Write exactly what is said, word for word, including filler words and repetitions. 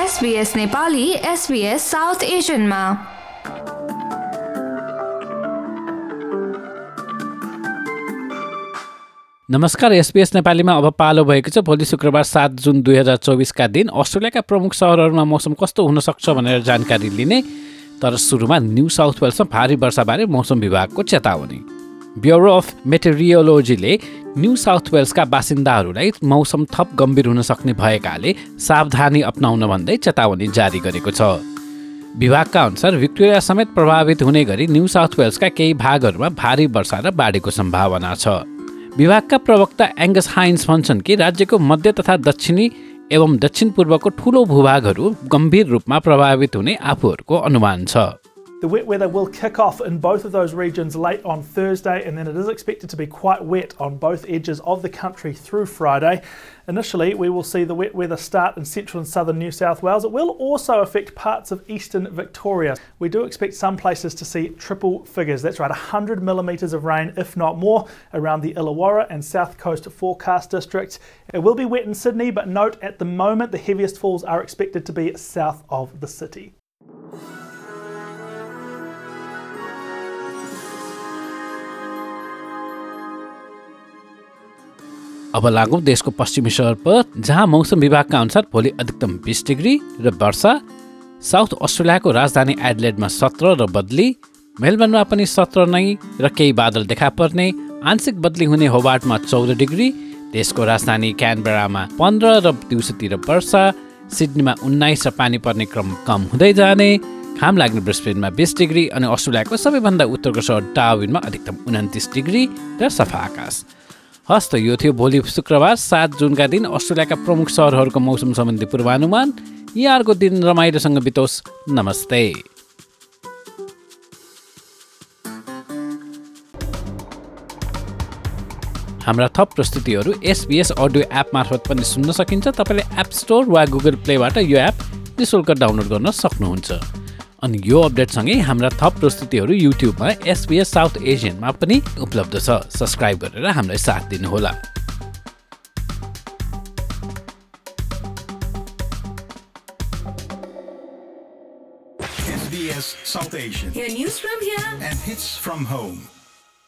SBS Nepali SBS south एसियनमा। नमस्कार, SBS नेपालीमा अब पालो भएको छ भोलि शुक्रबार सात जुन दुई हजार चौबिसका दिन अस्ट्रेलियाका प्रमुख सहरहरूमा मौसम कस्तो हुन सक्छ भनेर जानकारी लिने। तर सुरुमा न्यू साउथ वेल्समा भारी वर्षाबारे मौसम विभागको चेतावनी। ब्युरो अफ मेटेरियोलोजीले न्यू साउथ वेल्सका बासिन्दाहरूलाई मौसम थप गम्भीर हुन सक्ने भएकाले सावधानी अपनाउन भन्दै चेतावनी जारी गरेको छ। विभागका अनुसार भिक्टोरिया समेत प्रभावित हुने गरी न्यू साउथ वेल्सका केही भागहरूमा भारी वर्षा र बाढीको सम्भावना छ। विभागका प्रवक्ता एङ्गस हाइन्स भन्छन् कि राज्यको मध्य तथा दक्षिणी एवं दक्षिण पूर्वको ठूलो भूभागहरू गम्भीर रूपमा प्रभावित हुने आफूहरूको अनुमान छ। The wet weather will kick off in both of those regions late on Thursday, and then it is expected to be quite wet on both edges of the country through Friday. Initially, we will see the wet weather start in central and southern New South Wales. It will also affect parts of eastern Victoria. We do expect some places to see triple figures. That's right, one hundred millimetres of rain, if not more, around the Illawarra and South Coast forecast districts. It will be wet in Sydney, but note at the moment the heaviest falls are expected to be south of the city. अब लागौँ देशको पश्चिमी सहर जहाँ मौसम विभागका अनुसार भोलि अधिकतम बीस डिग्री र वर्षा। साउथ अस्ट्रेलियाको राजधानी एडलेडमा सत्र र बदली। मेलबर्नमा पनि सत्र नै र केही बादल देखा पर्ने। आंशिक बदली हुने होबार्टमा चौध डिग्री। देशको राजधानी क्यानबेरामा पन्ध्र र दिउँसोतिर वर्षा। सिडनीमा उन्नाइस र पानी पर्ने क्रम कम हुँदै जाने। घाम लाग्ने ब्रिस्बेनमा बीस डिग्री अनि अस्ट्रेलियाको सबैभन्दा उत्तरको सहर डार्विनमा अधिकतम उन्तिस डिग्री र सफा आकाश। हस् त यो थियो भोलि शुक्रबार सात जुनका दिन अस्ट्रेलियाका प्रमुख सहरहरूको मौसम सम्बन्धी पूर्वानुमान। यहाँहरूको दिन रमाइलोसँग बितोस्। नमस्ते। हाम्रा थप प्रस्तुतिहरू एसबीएस अडियो एप मार्फत पनि सुन्न सकिन्छ। तपाईँले एप स्टोर वा गुगल प्लेबाट यो एप निःशुल्क डाउनलोड गर्न सक्नुहुन्छ। अनि यो अपडेटसँगै हाम्रा थप प्रस्तुतिहरू युट्युबमा एसबीएस साउथ एसियनमा पनि उपलब्ध छ। सब्स्क्राइब गरेर हामीलाई साथ दिनुहोला। S B S South Asian. Hear news from here and hits from home.